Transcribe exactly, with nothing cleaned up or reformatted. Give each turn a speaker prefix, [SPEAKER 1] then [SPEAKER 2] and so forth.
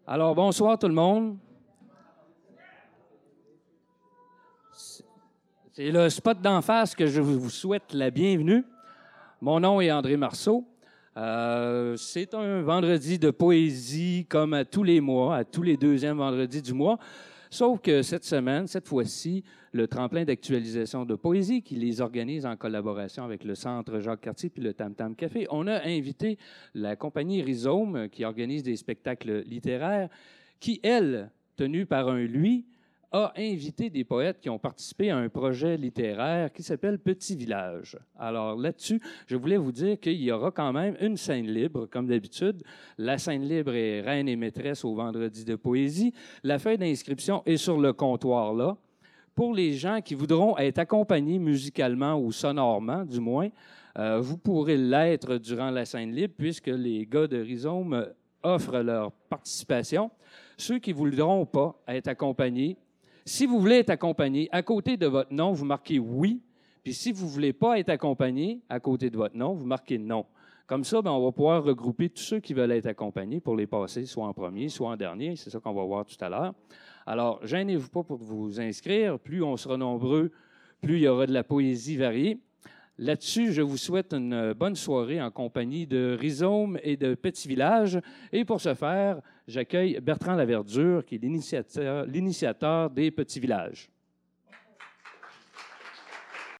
[SPEAKER 1] Alors, bonsoir tout le monde. C'est le spot d'en face que je vous souhaite la bienvenue. Mon nom est André Marceau. Euh, c'est un vendredi de poésie comme à tous les mois, à tous les deuxièmes vendredis du mois. Sauf que cette semaine, cette fois-ci, le tremplin d'actualisation de poésie qui les organise en collaboration avec le Centre Jacques-Cartier puis le Tam Tam Café, on a invité la compagnie Rhizome qui organise des spectacles littéraires qui, elle, tenue par un lui, a invité des poètes qui ont participé à un projet littéraire qui s'appelle Petit Village. Alors là-dessus, je voulais vous dire qu'il y aura quand même une scène libre, comme d'habitude. La scène libre est reine et maîtresse au vendredi de poésie. La feuille d'inscription est sur le comptoir là. Pour les gens qui voudront être accompagnés musicalement ou sonorement, du moins, euh, vous pourrez l'être durant la scène libre puisque les gars de Rhizome offrent leur participation. Ceux qui ne voudront pas être accompagnés, si vous voulez être accompagné, à côté de votre nom, vous marquez « oui ». Puis si vous ne voulez pas être accompagné, à côté de votre nom, vous marquez « non ». Comme ça, bien, on va pouvoir regrouper tous ceux qui veulent être accompagnés pour les passer soit en premier, soit en dernier. C'est ça qu'on va voir tout à l'heure. Alors, gênez-vous pas pour vous inscrire. Plus on sera nombreux, plus il y aura de la poésie variée. Là-dessus, je vous souhaite une bonne soirée en compagnie de Rhizome et de Petit Village. Et pour ce faire, j'accueille Bertrand Laverdure, qui est l'initiateur, l'initiateur des Petits Villages.